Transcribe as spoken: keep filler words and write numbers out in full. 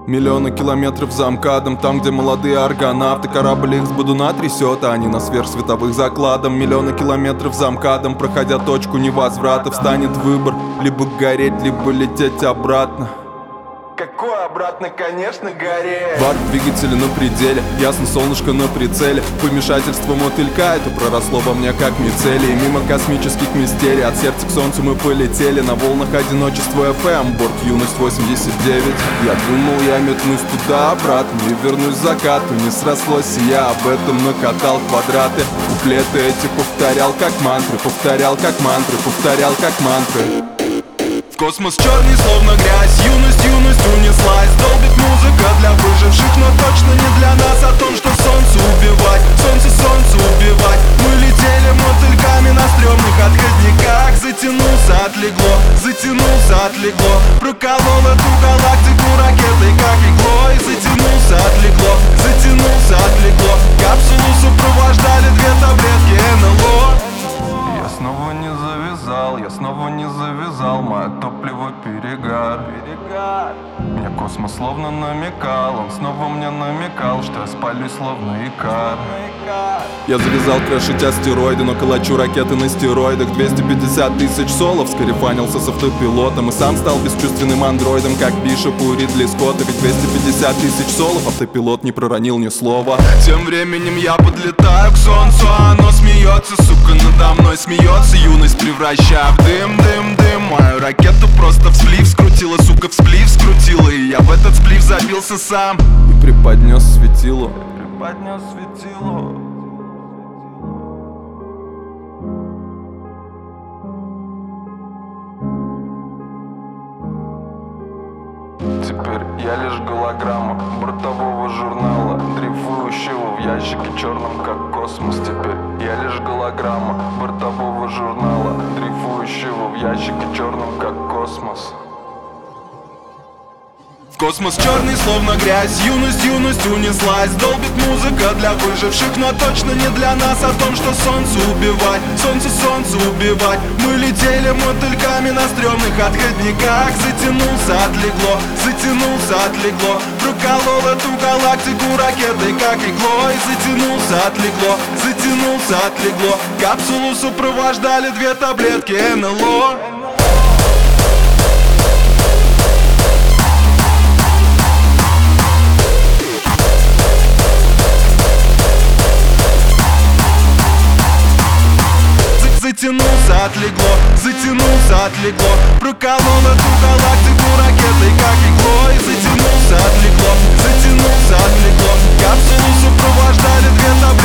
Миллионы километров за МКАДом, там, где молодые аргонавты. Корабль их с бодуна трясет, а они на сверхсветовых закладом. Миллионы километров за МКАДом, проходя точку невозврата, встанет выбор: либо гореть, либо лететь обратно. Какой обратно, конечно, гореть. Варп двигателя на пределе, ясно солнышко на прицеле. Помешательство мотылька, это проросло во мне как мицелий. Мимо космических мистерий, от сердца к солнцу мы полетели. На волнах одиночества эф эм, борт юность восемьдесят девять. Я думал, я метнусь туда-обратно и вернусь к закату. Не срослось, и я об этом накатал квадраты. Куплеты эти повторял как мантры, повторял как мантры, повторял как мантры. Космос черный, словно грязь, юность, юность унеслась. Долбит музыка для выживших, но точно не для нас. О том, что солнце убивать, солнце, солнце убивать. Мы летели мотыльками на стрёмных отходниках. Затянулся, отлегло, затянулся, отлегло. Проколол эту галактику ракетой, как иглой. Затянулся, отлегло, затянулся, отлегло. Капсулу сопровождали две таблетки эн эл о. Я снова не завязал, я снова не завязал. Мое топливо перегар. Мне космос словно намекал, он снова мне намекал, что я спалюсь словно икар. Я завязал крошить астероиды, но калачу ракеты на стероидах. Двести пятьдесят тысяч солов, скарифанился с автопилотом. И сам стал бесчувственным андроидом, как Бишоп у Ридли Скотта. Ведь двести пятьдесят тысяч солов, автопилот не проронил ни слова. Тем временем я подлетаю к солнцу, а оно смеется, сука, надо мной смеется. Юность превращая в дым, дым, дым. Мою ракету просто в сплив скрутила, сука, в сплив скрутила. И я в этот сплив забился сам и преподнес светилу. Преподнес светилу. Теперь я лишь голограмма бортового журнала, дрейфующего в ящике черном, как космос. Теперь я лишь голограмма бортового журнала, дрейфующего в ящике черном, как космос. Космос черный, словно грязь, юность, юность унеслась. Долбит музыка для выживших, но точно не для нас. О том, что солнце убивать, солнце, солнце убивать. Мы летели мотыльками на стрёмных отходниках. Затянулся, отлегло, затянулся, отлегло. Проколол эту галактику ракетой, как иглой. Затянулся, отлегло, затянулся, отлегло. Капсулу сопровождали две таблетки эн эл о. Затянулся, отлегло, затянулся, отлегло. Проколол эту галактику ракетой, как иглой. Затянулся, отлегло, затянулся, отлегло. Капсулу сопровождали две таблетки.